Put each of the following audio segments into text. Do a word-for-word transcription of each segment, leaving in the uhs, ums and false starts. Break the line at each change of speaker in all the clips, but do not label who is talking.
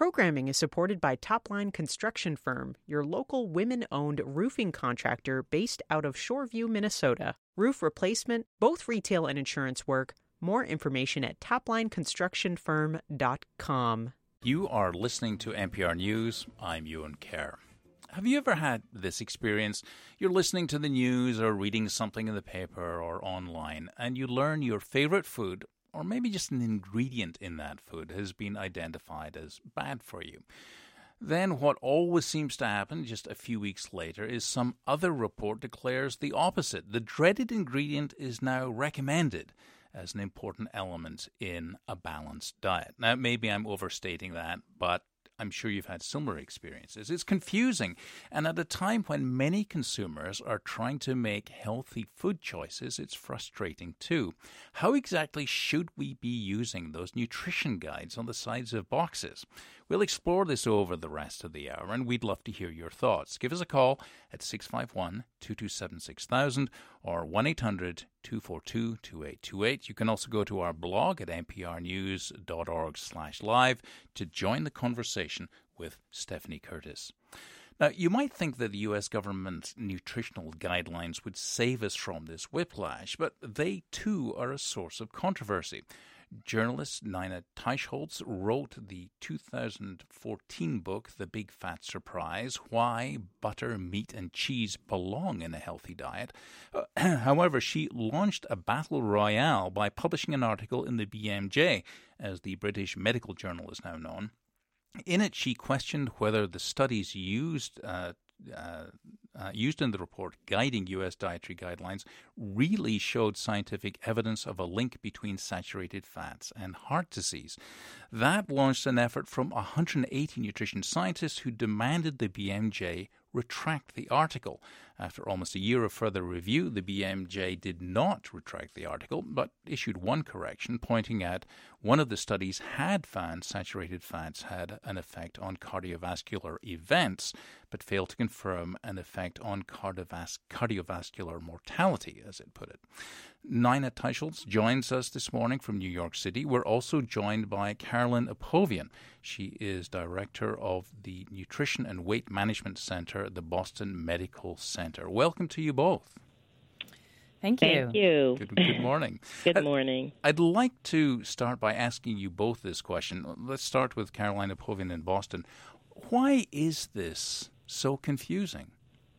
Programming is supported by Topline Construction Firm, your local women-owned roofing contractor based out of Shoreview, Minnesota. Roof replacement, both retail and insurance work. More information at topline construction firm dot com.
You are listening to N P R News. I'm Ewan Kerr. Have you ever had this experience? You're listening to the news or reading something in the paper or online, and you learn your favorite food, or maybe just an ingredient in that food, has been identified as bad for you. Then what always seems to happen just a few weeks later is some other report declares the opposite. The dreaded ingredient is now recommended as an important element in a balanced diet. Now, maybe I'm overstating that, but I'm sure you've had similar experiences. It's confusing, and at a time when many consumers are trying to make healthy food choices, it's frustrating too. How exactly should we be using those nutrition guides on the sides of boxes? We'll explore this over the rest of the hour, and we'd love to hear your thoughts. Give us a call at six five one, two two seven, six thousand or one eight hundred, two four two, two eight two eight. You can also go to our blog at n p r news dot org slash live to join the conversation with Stephanie Curtis. Now, you might think that the U S government nutritional guidelines would save us from this whiplash, but they too are a source of controversy. Journalist Nina Teicholz wrote the two thousand fourteen book, The Big Fat Surprise, Why Butter, Meat and Cheese Belong in a Healthy Diet. Uh, however, she launched a battle royale by publishing an article in the B M J, as the British Medical Journal is now known. In it, she questioned whether the studies used uh, uh, uh, used in the report guiding U S dietary guidelines really showed scientific evidence of a link between saturated fats and heart disease. That launched an effort from one hundred eighty nutrition scientists who demanded the B M J retract the article. After almost a year of further review, the B M J did not retract the article, but issued one correction, pointing out one of the studies had found saturated fats had an effect on cardiovascular events, but failed to confirm an effect on cardiovas- cardiovascular mortality, as it put it. Nina Teicholz joins us this morning from New York City. We're also joined by Carolyn Apovian. She is director of the Nutrition and Weight Management Center at the Boston Medical Center. Welcome to you both.
Thank you.
Thank you.
Good, good morning.
Good morning.
I'd, I'd like to start by asking you both this question. Let's start with Caroline Apovian in Boston. Why is this so confusing?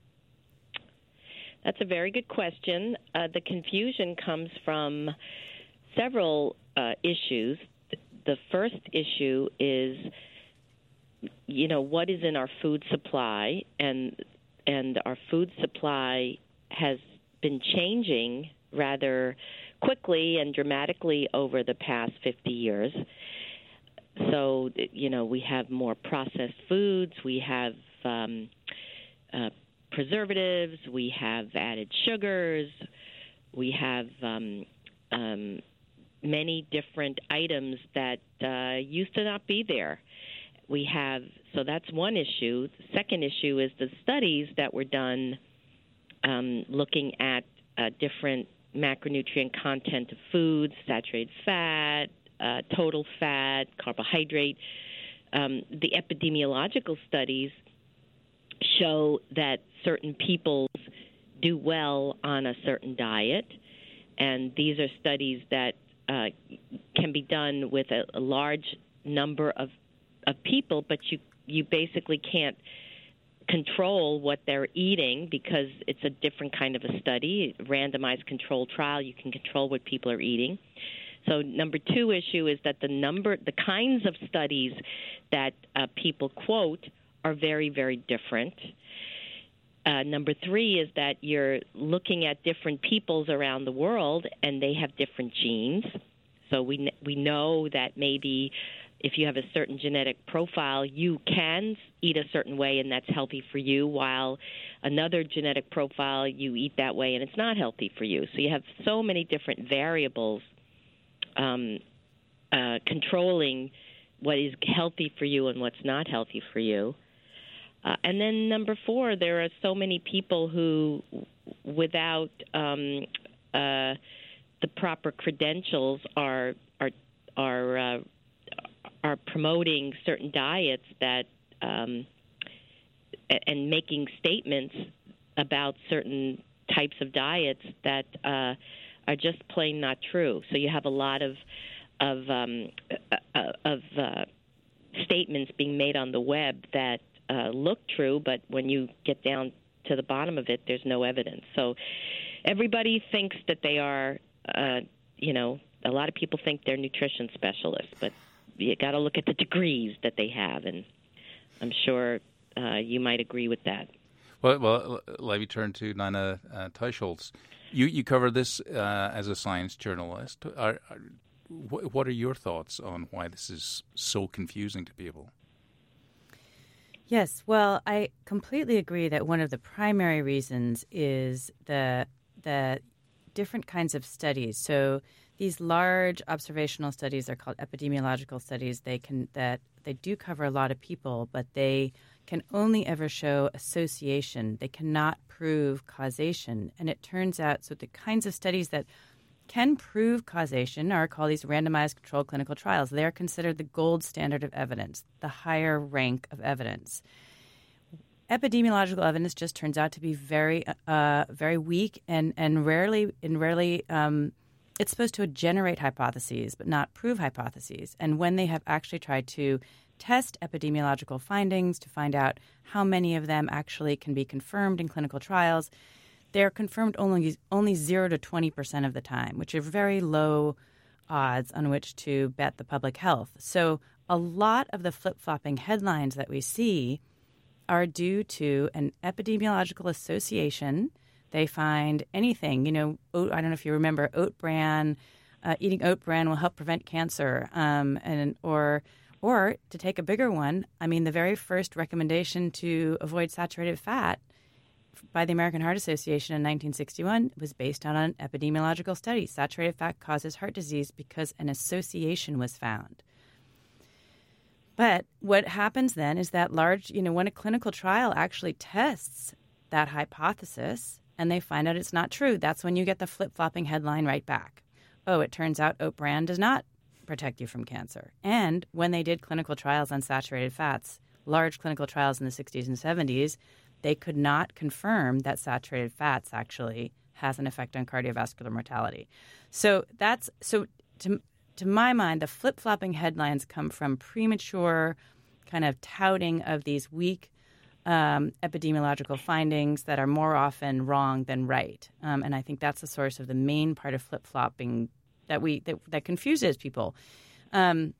That's a very good question. Uh, the confusion comes from several uh, issues. The first issue is, you know, what is in our food supply, and and our food supply has been changing rather quickly and dramatically over the past fifty years. So, you know, we have more processed foods, we have um, uh, preservatives, we have added sugars, we have um, um, many different items that uh, used to not be there. We have, so that's one issue. The second issue is the studies that were done um, looking at uh, different macronutrient content of foods, saturated fat, uh, total fat, carbohydrate. Um, the epidemiological studies show that certain people do well on a certain diet, and these are studies that uh, can be done with a, a large number of, of people, but you, you basically can't control what they're eating because it's a different kind of a study, a randomized controlled trial. You can control what people are eating. So number two issue is that the number, the kinds of studies that uh, people quote are very, very different. Uh, number three is that you're looking at different peoples around the world, and they have different genes. So we we know that maybe if you have a certain genetic profile, you can eat a certain way, and that's healthy for you, while another genetic profile, you eat that way, and it's not healthy for you. So you have so many different variables um, uh, controlling what is healthy for you and what's not healthy for you. Uh, and then number four, there are so many people who, without um, uh, the proper credentials, are are are uh, are promoting certain diets that um, and making statements about certain types of diets that uh, are just plain not true. So you have a lot of of um, uh, of uh, statements being made on the web that uh, look true, but when you get down to the bottom of it, there's no evidence. So everybody thinks that they are, uh, you know, a lot of people think they're nutrition specialists, but you got to look at the degrees that they have, and I'm sure uh, you might agree with that.
Well, well, let me turn to Nina uh, Teicholz. You you cover this uh, as a science journalist. Are, are, what are your thoughts on why this is so confusing to people?
Yes, well, I completely agree that one of the primary reasons is the the different kinds of studies. So these large observational studies are called epidemiological studies. They can that they do cover a lot of people, but they can only ever show association. They cannot prove causation. And it turns out, so the kinds of studies that can prove causation are called these randomized controlled clinical trials. They are considered the gold standard of evidence, the higher rank of evidence. Epidemiological evidence just turns out to be very, uh, very weak and and rarely, and rarely, um, it's supposed to generate hypotheses, but not prove hypotheses. And when they have actually tried to test epidemiological findings to find out how many of them actually can be confirmed in clinical trials, they're confirmed only only zero to twenty percent of the time, which are very low odds on which to bet the public health. So a lot of the flip-flopping headlines that we see are due to an epidemiological association. They find anything, you know, oat, I don't know if you remember oat bran, uh, eating oat bran will help prevent cancer, um, and or or to take a bigger one, I mean, the very first recommendation to avoid saturated fat by the American Heart Association in nineteen sixty-one was based on an epidemiological study. Saturated fat causes heart disease because an association was found. But what happens then is that large, you know, when a clinical trial actually tests that hypothesis and they find out it's not true, that's when you get the flip-flopping headline right back. Oh, it turns out oat bran does not protect you from cancer. And when they did clinical trials on saturated fats, large clinical trials in the sixties and seventies, they could not confirm that saturated fats actually has an effect on cardiovascular mortality. So that's so to to my mind, the flip-flopping headlines come from premature kind of touting of these weak um, epidemiological findings that are more often wrong than right. Um, and I think that's the source of the main part of flip-flopping that we that, that confuses people. Um,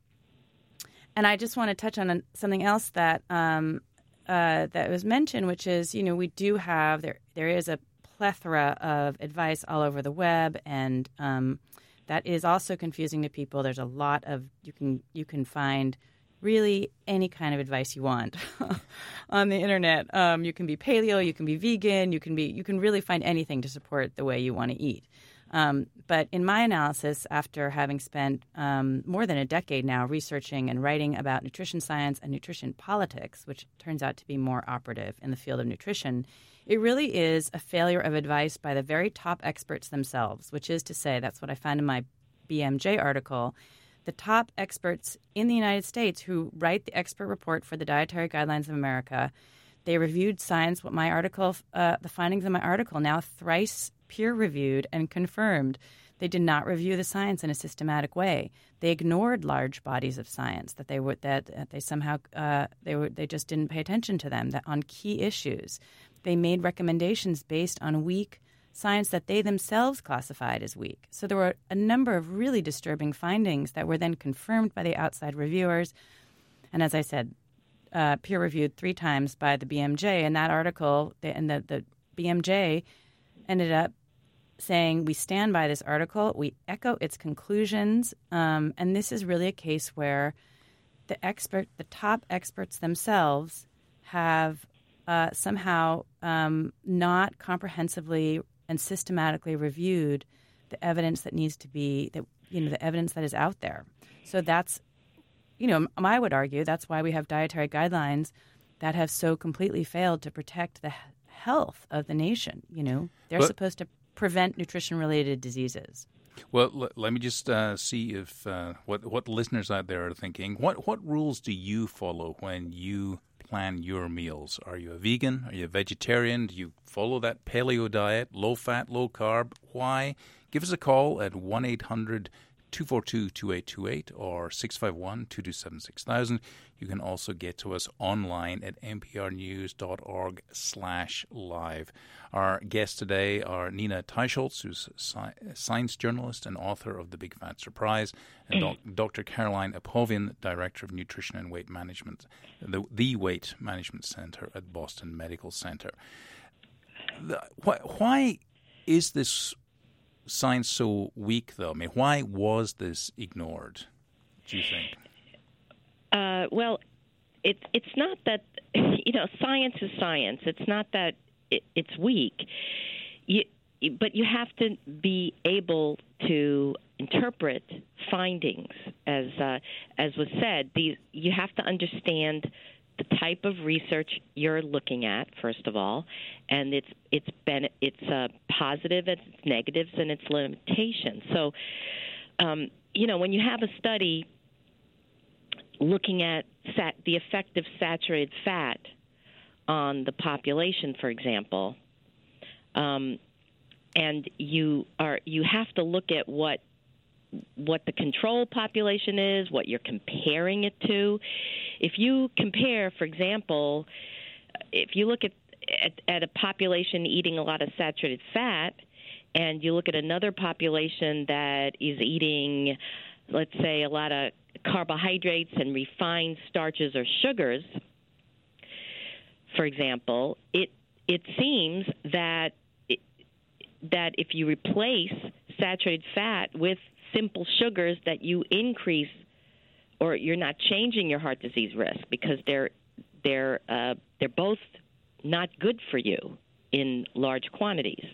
and I just want to touch on something else that um, uh, that was mentioned, which is, you know, we do have there there is a plethora of advice all over the web, and um, that is also confusing to people. There's a lot of you can you can find really any kind of advice you want on the internet. Um, you can be paleo, you can be vegan, you can be you can really find anything to support the way you want to eat. Um, but in my analysis, after having spent um, more than a decade now researching and writing about nutrition science and nutrition politics, which turns out to be more operative in the field of nutrition, it really is a failure of advice by the very top experts themselves, which is to say, that's what I found in my B M J article, the top experts in the United States who write the expert report for the Dietary Guidelines of America. They reviewed science, what my article, uh, the findings in my article, now thrice peer-reviewed and confirmed. They did not review the science in a systematic way. They ignored large bodies of science that they would that, that they somehow uh, they were they just didn't pay attention to them. That on key issues, they made recommendations based on weak science that they themselves classified as weak. So there were a number of really disturbing findings that were then confirmed by the outside reviewers. And as I said, uh, peer-reviewed three times by the B M J. And that article, the, and the, the B M J ended up saying, we stand by this article, we echo its conclusions, um, and this is really a case where the expert, the top experts themselves have uh, somehow um, not comprehensively and systematically reviewed the evidence that needs to be, that you know, the evidence that is out there. So that's, you know, I would argue that's why we have dietary guidelines that have so completely failed to protect the health of the nation. You know, they're
but,
supposed to prevent nutrition-related diseases.
Well, l- let me just uh, see if uh, what what listeners out there are thinking. What what rules do you follow when you plan your meals? Are you a vegan? Are you a vegetarian? Do you follow that paleo diet, low fat, low carb? Why? Give us a call at one eight hundred two four two two eight two eight or six five one two two seven six thousand. You can also get to us online at nprnews.org slash live. Our guests today are Nina Teicholz, who's a sci- science journalist and author of The Big Fat Surprise, and doc- Doctor Caroline Apovian, Director of Nutrition and Weight Management, the, the Weight Management Center at Boston Medical Center. The, wh- why is this science so weak, though? I mean, why was this ignored, do you think?
Uh, well, it, it's not that, you know, science is science. It's not that it, it's weak. You, but you have to be able to interpret findings. As uh, as was said, these, you have to understand the type of research you're looking at, first of all, and its its ben- its uh, positive and its negatives and its limitations. So, um, you know, when you have a study looking at sat- the effect of saturated fat on the population, for example, um, and you are you have to look at what what the control population is, what you're comparing it to. If you compare, for example, if you look at, at, at a population eating a lot of saturated fat, and you look at another population that is eating, let's say, a lot of carbohydrates and refined starches or sugars, for example, it it seems that it, that if you replace saturated fat with simple sugars, that you increase, or you're not changing your heart disease risk, because they're they're uh, they're both not good for you in large quantities.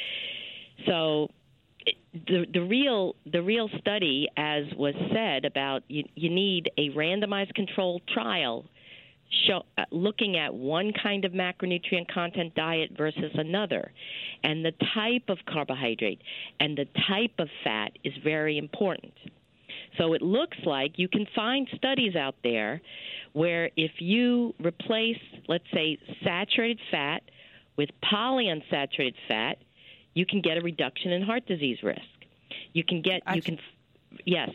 So the the real the real study, as was said, about you, you need a randomized controlled trial show, uh, looking at one kind of macronutrient content diet versus another, and the type of carbohydrate and the type of fat is very important. So it looks like you can find studies out there where if you replace, let's say, saturated fat with polyunsaturated fat, you can get a reduction in heart disease risk. You can get, you can, yes.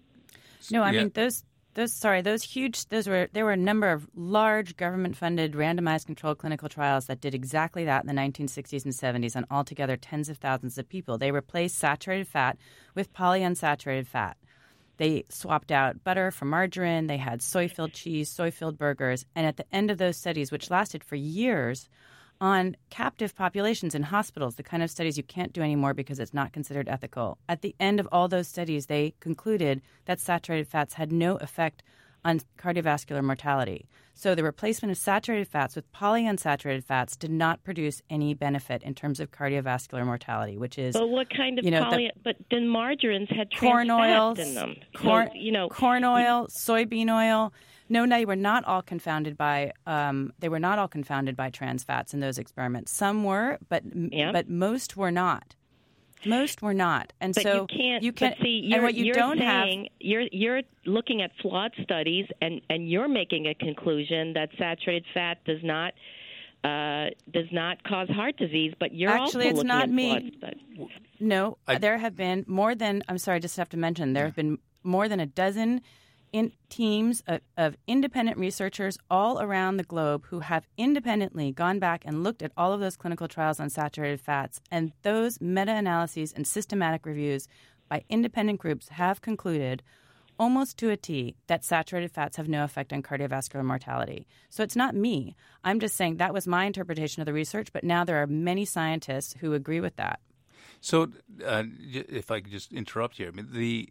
No, I
Yeah.
mean, those, those, sorry, those huge, those were, there were a number of large government-funded randomized controlled clinical trials that did exactly that in the nineteen sixties and seventies on altogether tens of thousands of people. They replaced saturated fat with polyunsaturated fat. They swapped out butter for margarine. They had soy-filled cheese, soy-filled burgers. And at the end of those studies, which lasted for years, on captive populations in hospitals, the kind of studies you can't do anymore because it's not considered ethical. At the end of all those studies, they concluded that saturated fats had no effect on cardiovascular mortality. So the replacement of saturated fats with polyunsaturated fats did not produce any benefit in terms of cardiovascular mortality, which is...
But what kind of
you know,
poly... The, but then margarines had
corn
trans
oils,
fats in them.
Corn,
so, you know,
corn oil, soybean oil. No, no, they were not all confounded by um, they were not all confounded by trans fats in those experiments. Some were, but
Yeah.
but most were not. Most were not, and
But
so
you can't.
You can,
but see,
and
you're,
what you
you're
don't
saying
have.
you're you're looking at flawed studies, and, and you're making a conclusion that saturated fat does not uh, does not cause heart disease. But you're
Actually,
also
it's
looking
not
at
me.
flawed studies.
No,
I-
there have been more than. I'm sorry, I just have to mention there have been more than a dozen in teams of, of independent researchers all around the globe who have independently gone back and looked at all of those clinical trials on saturated fats. And those meta-analyses and systematic reviews by independent groups have concluded almost to a T that saturated fats have no effect on cardiovascular mortality. So it's not me. I'm just saying that was my interpretation of the research, but now there are many scientists who agree with that.
So, uh, j- if I could just interrupt here, I mean, the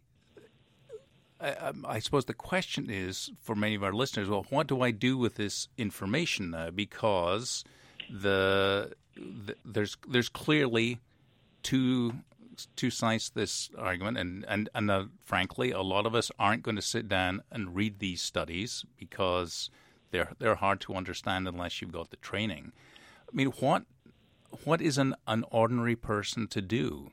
I, I suppose the question is for many of our listeners, well, what do I do with this information now? Because the, the there's there's clearly two two sides to this argument, and and and uh, frankly, a lot of us aren't going to sit down and read these studies because they're they're hard to understand unless you've got the training. I mean, what what is an, an ordinary person to do?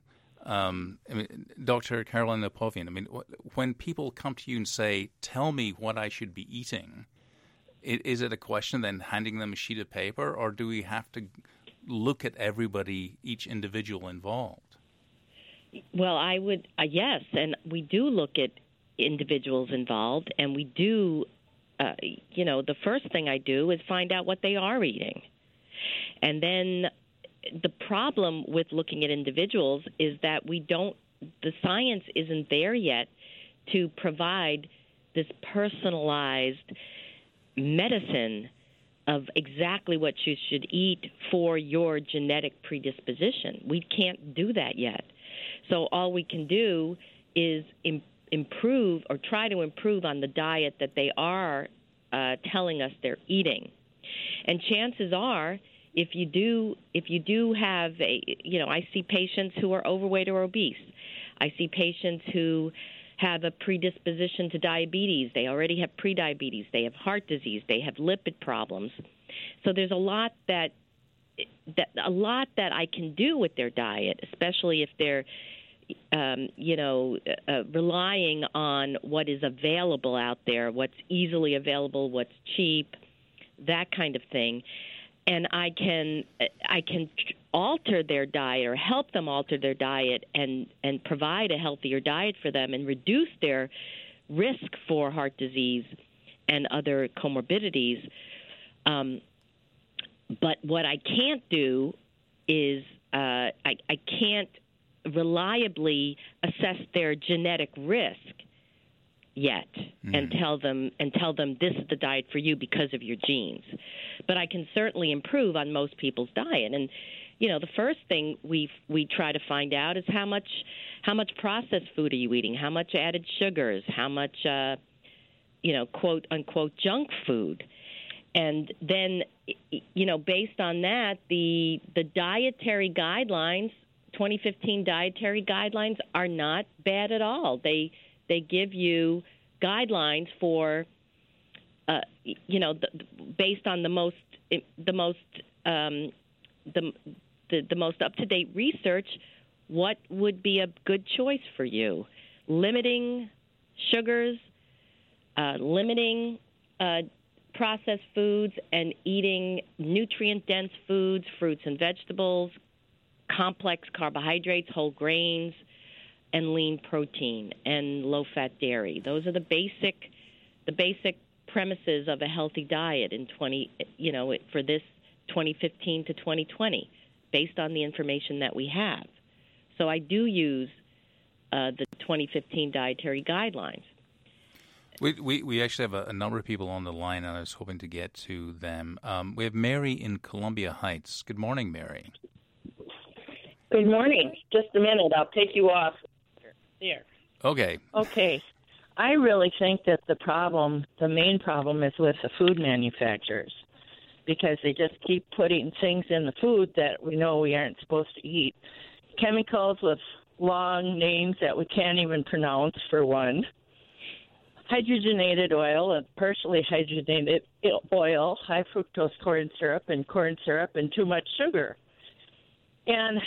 Um, I mean, Doctor Caroline Apovian, I mean, when people come to you and say, tell me what I should be eating, is it a question then handing them a sheet of paper, or do we have to look at everybody, each individual involved?
Well, I would, uh, yes, and we do look at individuals involved, and we do, uh, you know, the first thing I do is find out what they are eating. And then the problem with looking at individuals is that we don't, the science isn't there yet to provide this personalized medicine of exactly what you should eat for your genetic predisposition. We can't do that yet. So all we can do is im- improve or try to improve on the diet that they are uh, telling us they're eating. And chances are, if you do, if you do have a, you know, I see patients who are overweight or obese. I see patients who have a predisposition to diabetes. They already have prediabetes. They have heart disease. They have lipid problems. So there's a lot that that a lot that I can do with their diet, especially if they're, um, you know, uh, relying on what is available out there, what's easily available, what's cheap, that kind of thing. And I can I can alter their diet or help them alter their diet and, and provide a healthier diet for them and reduce their risk for heart disease and other comorbidities. Um, but what I can't do is uh, I, I can't reliably assess their genetic risk yet mm. and tell them and tell them this is the diet for you because of your genes. But I can certainly improve on most people's diet. And you know, the first thing we we try to find out is how much how much processed food are you eating? How much added sugars? How much uh, you know, quote unquote junk food? And then you know, based on that, the the dietary guidelines, twenty fifteen dietary guidelines, are not bad at all. They They give you guidelines for, uh, you know, the, based on the most, the most, um, the, the the most up to date research, what would be a good choice for you? Limiting sugars, uh, limiting uh, processed foods, and eating nutrient dense foods, fruits and vegetables, complex carbohydrates, whole grains, and lean protein and low-fat dairy. Those are the basic, the basic premises of a healthy diet in twenty, you know, for this twenty fifteen to twenty twenty, based on the information that we have. So I do use uh, the twenty fifteen dietary guidelines.
We, we we actually have a, a number of people on the line, and I was hoping to get to them. Um, we have Mary in Columbia Heights. Good morning, Mary.
Good morning. Just a minute. I'll take you off. There.
Okay.
Okay. I really think that the problem, the main problem, is with the food manufacturers, because they just keep putting things in the food that we know we aren't supposed to eat. Chemicals with long names that we can't even pronounce, for one. Hydrogenated oil and partially hydrogenated oil, high fructose corn syrup and corn syrup, and too much sugar. And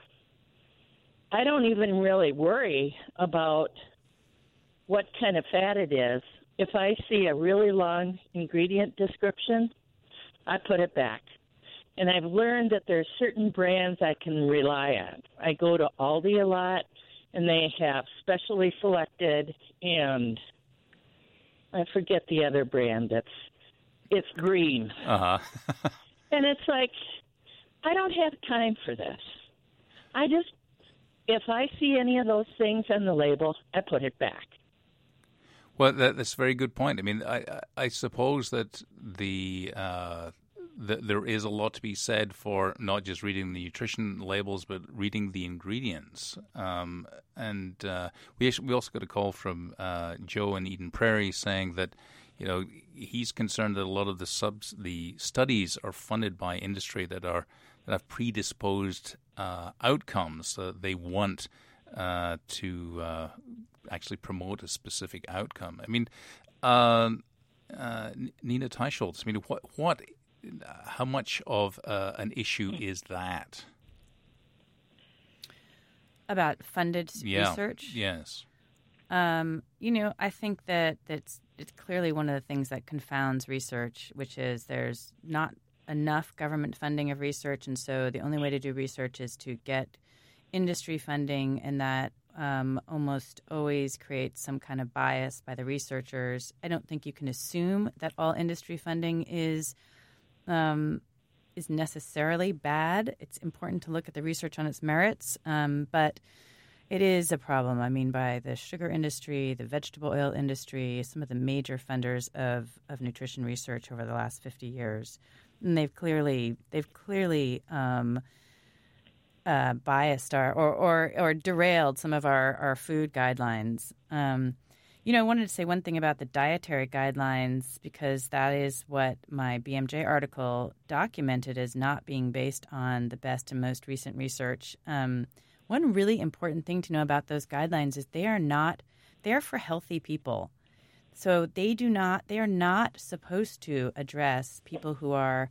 I don't even really worry about what kind of fat it is. If I see a really long ingredient description, I put it back. And I've learned that there's certain brands I can rely on. I go to Aldi a lot, and they have specially selected, and I forget the other brand. That's it's green.
Uh-huh.
And it's like, I don't have time for this. I just, if I see any of those things on the label, I put it back.
Well, that, that's a very good point. I mean, I, I suppose that the, uh, the there is a lot to be said for not just reading the nutrition labels, but reading the ingredients. Um, and uh, we actually, we also got a call from uh, Joe in Eden Prairie saying that, you know, he's concerned that a lot of the subs, the studies are funded by industry that are that have predisposed uh, outcomes. Uh, they want uh, to uh, actually promote a specific outcome. I mean, uh, uh, Nina Teicholz, I mean, what, what, how much of uh, an issue is that?
About funded
yeah.
research?
Yes.
Um, you know, I think that that's it's clearly one of the things that confounds research, which is there's not enough government funding of research, and so the only way to do research is to get industry funding, and that um, almost always creates some kind of bias by the researchers. I don't think you can assume that all industry funding is um, is necessarily bad. It's important to look at the research on its merits, um, but it is a problem. I mean, by the sugar industry, the vegetable oil industry, some of the major funders of, of nutrition research over the last fifty years, and they've clearly they've clearly um, uh, biased our or, or or derailed some of our, our food guidelines. Um, you know, I wanted to say one thing about the dietary guidelines, because that is what my B M J article documented as not being based on the best and most recent research. Um, One really important thing to know about those guidelines is they are not, they're for healthy people. So they do not, they are not supposed to address people who are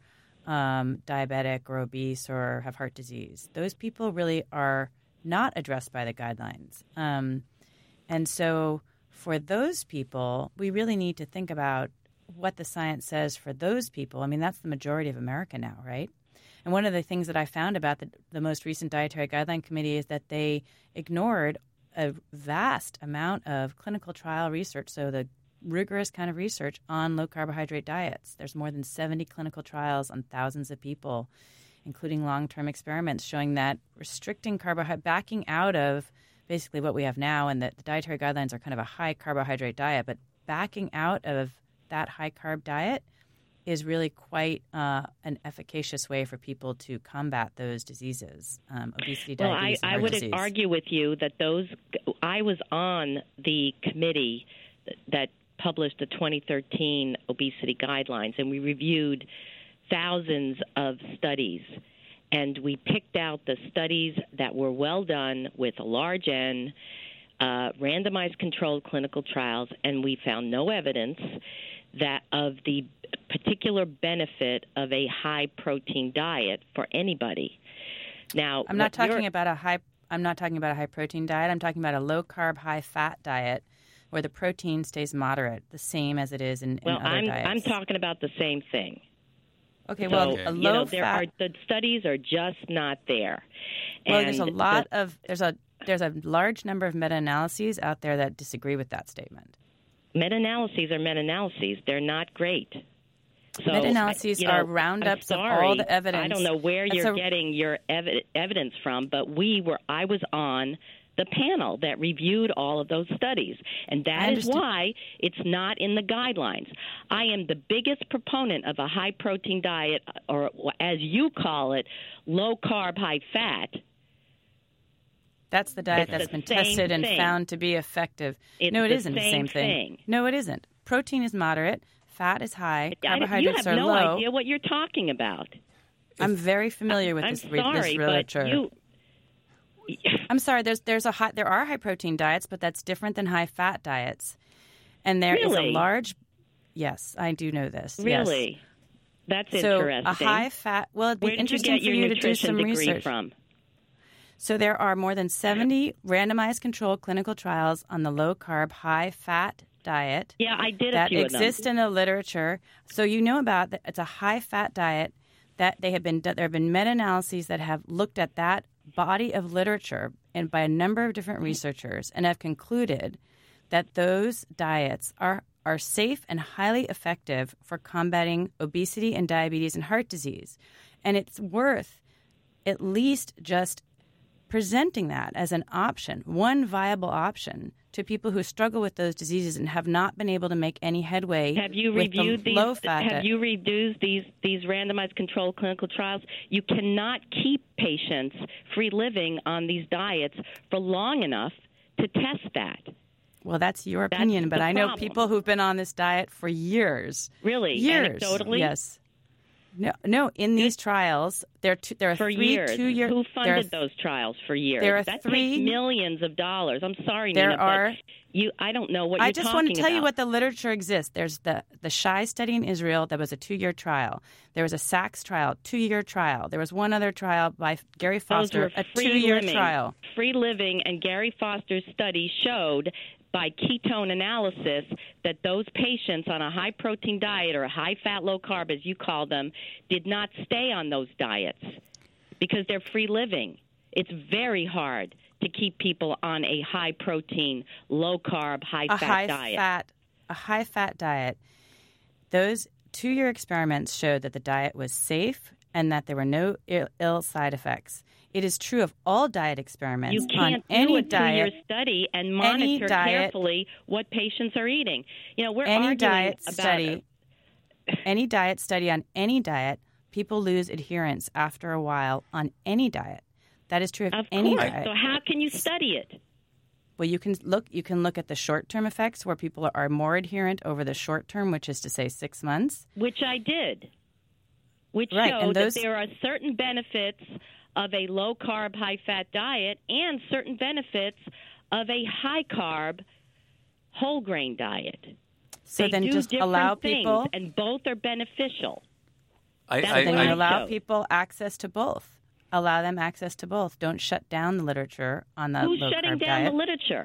um, diabetic or obese or have heart disease. Those people really are not addressed by the guidelines. Um, and so for those people, we really need to think about what the science says for those people. I mean, that's the majority of America now, right? And one of the things that I found about the, the most recent Dietary Guideline Committee is that they ignored a vast amount of clinical trial research, so the rigorous kind of research on low-carbohydrate diets. There's more than seventy clinical trials on thousands of people, including long-term experiments showing that restricting carbohydrate, backing out of basically what we have now, and that the dietary guidelines are kind of a high-carbohydrate diet, but backing out of that high-carb diet is really quite uh, an efficacious way for people to combat those diseases, um, obesity,
well,
diabetes,
I,
and
I
heart
would
disease.
argue with you that those – I was on the committee that published the twenty thirteen obesity guidelines, and we reviewed thousands of studies, and we picked out the studies that were well done with a large N, uh, randomized controlled clinical trials, and we found no evidence that of the particular benefit of a high-protein diet for anybody. Now,
I'm not talking about a high. I'm not talking about a high-protein diet. I'm talking about a low-carb, high-fat diet where the protein stays moderate, the same as it is in,
well,
in other
I'm,
diets.
I'm talking about the same thing.
Okay,
so,
well,
okay.
a
you know,
low-fat.
there are, the studies are just not there.
Well,
and
there's a lot
the,
of there's a there's a large number of meta-analyses out there that disagree with that statement.
Meta-analyses are meta-analyses. They're not great. So,
Meta-analyses
you know,
are roundups
I'm
of
sorry,
all the evidence.
I don't know where
That's
you're
a,
getting your ev- evidence from, but we were. I was on the panel that reviewed all of those studies, and that is why it's not in the guidelines. I am the biggest proponent of a high-protein diet, or as you call it, low-carb, high-fat.
That's the diet
It's
that's
the
been
same
tested and
thing.
found to be effective.
It's
no, it
the
isn't the
same
same thing.
thing.
No, it isn't. Protein is moderate, fat is high,
I,
carbohydrates
you have
are
no
low.
idea what you're talking about.
I'm very familiar with
I'm
this, re-
sorry,
this literature.
but you.
I'm sorry. There's there's a high, there are high protein diets, but that's different than high fat diets. And there is
Really?
a large. Yes, I do know this.
Really,
yes.
that's
So
interesting.
a high fat. Well, it'd be
Where did
interesting
you get
for
your
you to do
nutrition
some
degree
research.
from?
So there are more than seventy randomized controlled clinical trials on the low carb, high fat diet.
Yeah, I did a
that
few of them.
exist in the literature. So you know about that. It's a high fat diet that they have been. There have been meta analyses that have looked at that body of literature and by a number of different researchers and have concluded that those diets are are safe and highly effective for combating obesity and diabetes and heart disease. And it's worth at least just presenting that as an option, one viable option to people who struggle with those diseases and have not been able to make any headway.
Have you
with
reviewed
the
these?
low fat
Have
diet.
you reviewed these these randomized controlled clinical trials? You cannot keep patients free living on these diets for long enough to test that.
Well, that's your
That's
opinion, but
the
I know
problem.
people who've been on this diet for years.
Really,
Years.
anecdotally.
Yes. No, no. In these trials, there are two, there are
for
three
years.
two-year.
Who funded
are,
those trials for years?
There are
that
three
takes millions of dollars. I'm sorry,
there
Nina,
are,
but you. I don't know what
I
you're
just
talking
want to tell
about.
you what the literature exists. There's the the Shai study in Israel that was a two-year trial. There was a Sachs trial, two-year trial. There was one other trial by Gary Foster, a two-year
living,
trial.
Free Living and Gary Foster's study showed by ketone analysis that those patients on a high-protein diet or a high-fat, low-carb, as you call them, did not stay on those diets because they're free living. It's very hard to keep people on a high-protein, low-carb, high-fat
high
diet.
Fat, a high-fat diet. Those two-year experiments showed that the diet was safe and that there were no ill, ill side effects. It is true of all diet experiments.
You can't
on
do
any
a two-year
diet,
study and monitor
diet,
carefully what patients are eating. You know, we're
any
arguing
diet
about
study, any diet study on any diet, people lose adherence after a while on any diet. That is true of,
of
any
course.
diet.
So how can you study it?
Well, you can look. You can look at the short-term effects, where people are more adherent over the short term, which is to say six months.
Which I did. Which
right,
showed
those...
that there are certain benefits of a low-carb, high-fat diet and certain benefits of a high-carb, whole-grain diet.
So
they
then
do
just
different
allow
things,
people,
and both are beneficial.
I,
That's
I,
then
I,
you allow
showed.
people access to both. Allow them access to both. Don't shut down the literature on the
Who's
low
shutting
carb
down
diet.
the literature?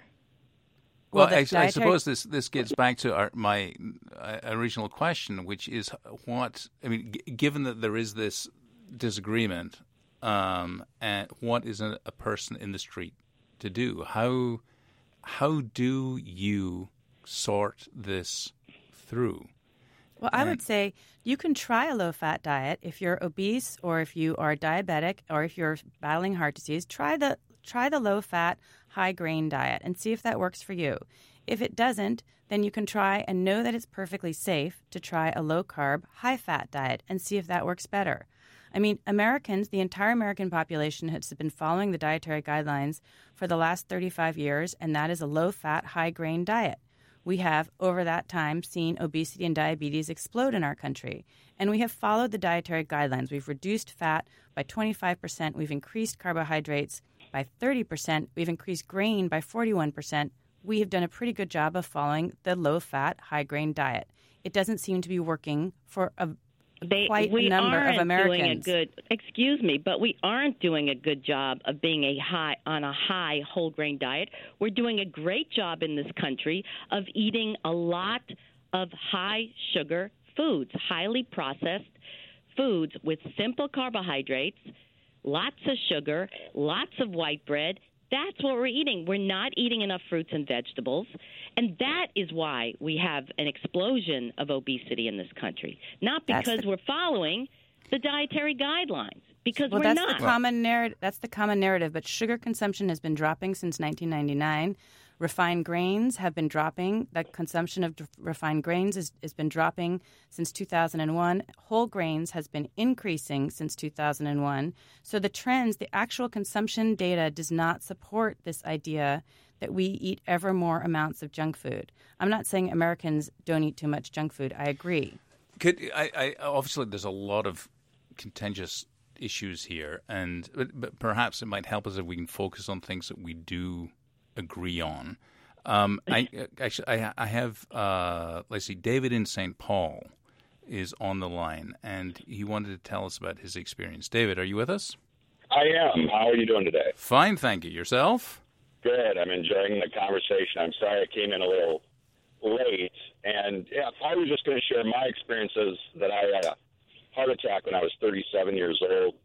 Well,
Well,
I,
the
I
dietary-
suppose this, this gets back to our, my uh, original question, which is what, I mean, g- given that there is this disagreement, um, and what is a, a person in the street to do? How how do you sort this through?
Well, I would say you can try a low-fat diet if you're obese or if you are diabetic or if you're battling heart disease. Try the try the low-fat, high-grain diet and see if that works for you. If it doesn't, then you can try and know that it's perfectly safe to try a low-carb, high-fat diet and see if that works better. I mean, Americans, the entire American population has been following the dietary guidelines for the last thirty-five years, and that is a low-fat, high-grain diet. We have, over that time, seen obesity and diabetes explode in our country. And we have followed the dietary guidelines. We've reduced fat by twenty-five percent. We've increased carbohydrates by thirty percent. We've increased grain by forty-one percent. We have done a pretty good job of following the low-fat, high-grain diet. It doesn't seem to be working for a
They,
quite
we
a number
aren't
of Americans.
Doing a good, excuse me, but we aren't doing a good job of being a high on a high whole grain diet. We're doing a great job in this country of eating a lot of high sugar foods, highly processed foods with simple carbohydrates, lots of sugar, lots of white bread. That's what we're eating. We're not eating enough fruits and vegetables. And that is why we have an explosion of obesity in this country. Not because
the,
we're following the dietary guidelines, because
well,
we're
that's
not.
The common narrative, that's the common narrative. But sugar consumption has been dropping since nineteen ninety-nine. Refined grains have been dropping. The consumption of refined grains has, has been dropping since two thousand one. Whole grains has been increasing since two thousand one. So the trends, the actual consumption data does not support this idea that we eat ever more amounts of junk food. I'm not saying Americans don't eat too much junk food. I agree.
Could I, I obviously there's a lot of contentious issues here, and but, but perhaps it might help us if we can focus on things that we do agree on. Um, I actually I, I have uh, let's see, David in Saint Paul is on the line, and he wanted to tell us about his experience. David, are you with us?
I am. How are you doing today?
Fine, thank you. Yourself?
Good. I'm enjoying the conversation. I'm sorry I came in a little late. And yeah, I was just going to share my experiences that I had a heart attack when I was thirty-seven years old.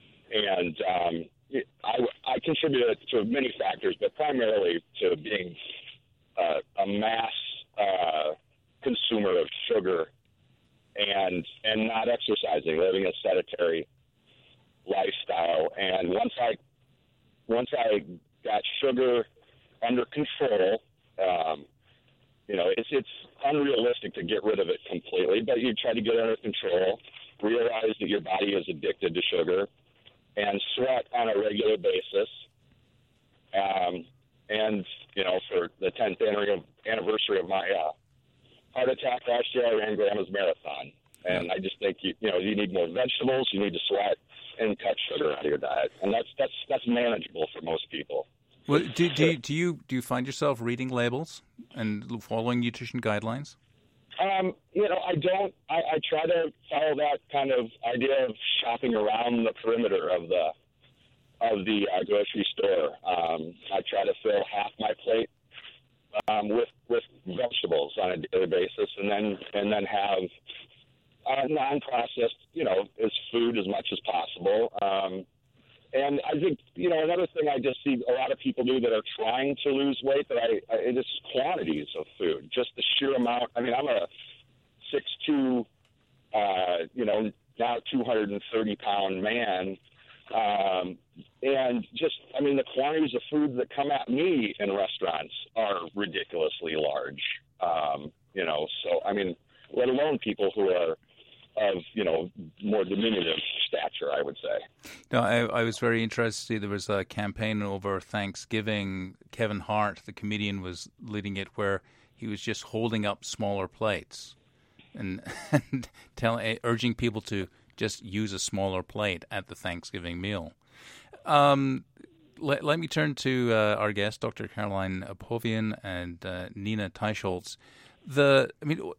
And um, I, I contributed to many factors, but primarily to being uh, a mass uh, consumer of sugar and and not exercising, living a sedentary lifestyle. And once I once I got sugar under control, um, you know, it's it's unrealistic to get rid of it completely, but you try to get it under control, realize that your body is addicted to sugar, and sweat on a regular basis. Um, and, you know, for the tenth anniversary of my uh, heart attack last year, I ran Grandma's Marathon. And I just think you you know you need more vegetables, you need to sweat, and cut sugar out of your diet, and that's that's that's manageable for most people.
Well, do do you, do you do you find yourself reading labels and following nutrition guidelines?
Um, you know, I don't. I, I try to follow that kind of idea of shopping around the perimeter of the of the uh, grocery store. Um, I try to fill half my plate um, with with vegetables on a daily basis, and then and then have uh, non-processed, you know, as food as much as possible. Um, and I think, you know, another thing I just see a lot of people do that are trying to lose weight, that I, I it is quantities of food, just the sheer amount. I mean, I'm a six two, uh, you know, now two hundred thirty pound man. Um, and just, I mean, the quantities of food that come at me in restaurants are ridiculously large. Um, you know, so, I mean, let alone people who are of, you know, more diminutive stature, I would say.
No, I, I was very interested to see there was a campaign over Thanksgiving. Kevin Hart, the comedian, was leading it, where he was just holding up smaller plates and, and telling, urging people to just use a smaller plate at the Thanksgiving meal. Um, let, let me turn to uh, our guest, Doctor Caroline Apovian and uh, Nina Teicholz. The, I mean,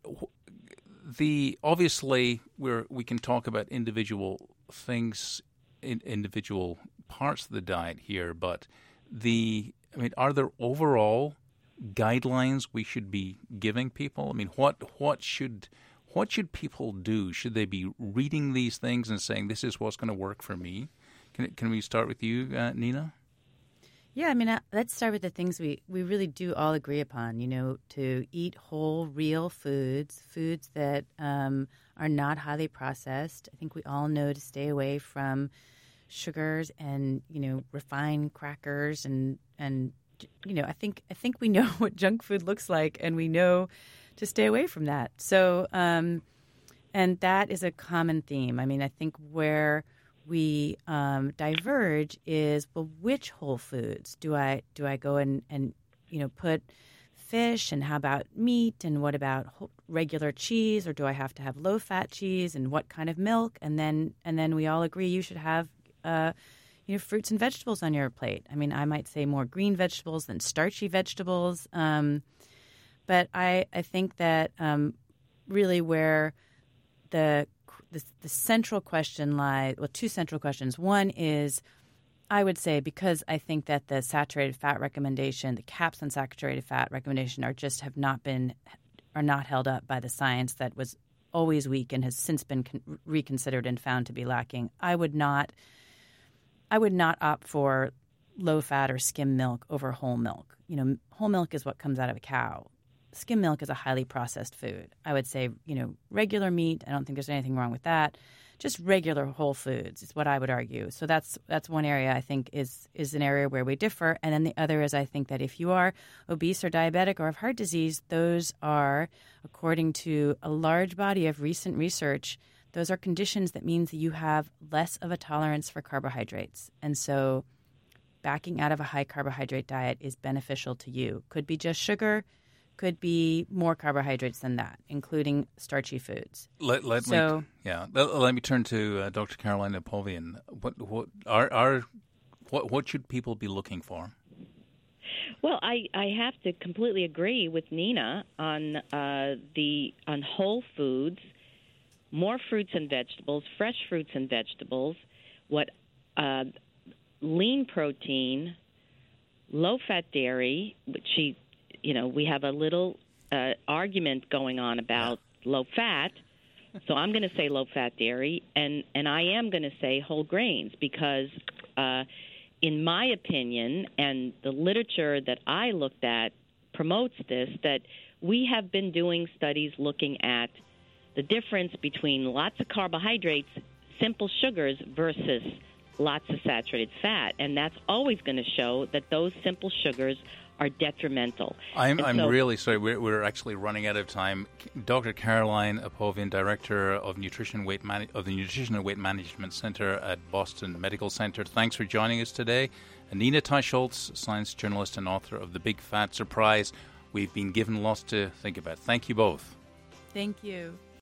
the obviously we're we can talk about individual things, in, individual parts of the diet here, but the, I mean, are there overall guidelines we should be giving people? I mean, what what should What should people do? Should they be reading these things and saying, this is what's going to work for me? Can can we start with you, uh, Nina?
Yeah, I mean, uh, let's start with the things we, we really do all agree upon, you know, to eat whole, real foods, foods that um, are not highly processed. I think we all know to stay away from sugars and, you know, refined crackers and, and you know, I think I think we know what junk food looks like, and we know to stay away from that. So, um, and that is a common theme. I mean, I think where we um, diverge is, well, which whole foods do I do I go and, and you know put fish, and how about meat, and what about whole, regular cheese, or do I have to have low fat cheese, and what kind of milk? And then and then we all agree you should have uh, you know fruits and vegetables on your plate. I mean, I might say more green vegetables than starchy vegetables. Um, But I, I think that um, really where the, the the central question lies, well, two central questions. One is, I would say, because I think that the saturated fat recommendation, the caps on saturated fat recommendation are just have not been, are not held up by the science that was always weak and has since been con- reconsidered and found to be lacking. I would not, I would not opt for low fat or skim milk over whole milk. You know, whole milk is what comes out of a cow. Skim milk is a highly processed food. I would say, you know, regular meat, I don't think there's anything wrong with that. Just regular whole foods is what I would argue. So that's that's one area I think is is an area where we differ. And then the other is I think that if you are obese or diabetic or have heart disease, those are, according to a large body of recent research, those are conditions that means that you have less of a tolerance for carbohydrates. And so backing out of a high carbohydrate diet is beneficial to you. Could be just sugar, could be more carbohydrates than that, including starchy foods.
Let, let
so,
me, yeah. Let, let me turn to uh, Doctor Caroline Apovian. What what are, are what what should people be looking for?
Well, I, I have to completely agree with Nina on uh, the on whole foods, more fruits and vegetables, fresh fruits and vegetables, what uh, lean protein, low fat dairy, which she. You know, we have a little uh, argument going on about low fat, so I'm going to say low fat dairy, and, and I am going to say whole grains because, uh, in my opinion, and the literature that I looked at promotes this, that we have been doing studies looking at the difference between lots of carbohydrates, simple sugars, versus lots of saturated fat, and that's always going to show that those simple sugars are detrimental.
I'm,
and
I'm
so,
really sorry. We're, we're actually running out of time. Doctor Caroline Apovian, Director of Nutrition Weight Man- of the Nutrition and Weight Management Center at Boston Medical Center, thanks for joining us today. And Nina Teicholz, science journalist and author of The Big Fat Surprise. We've been given lots to think about. Thank you both.
Thank you.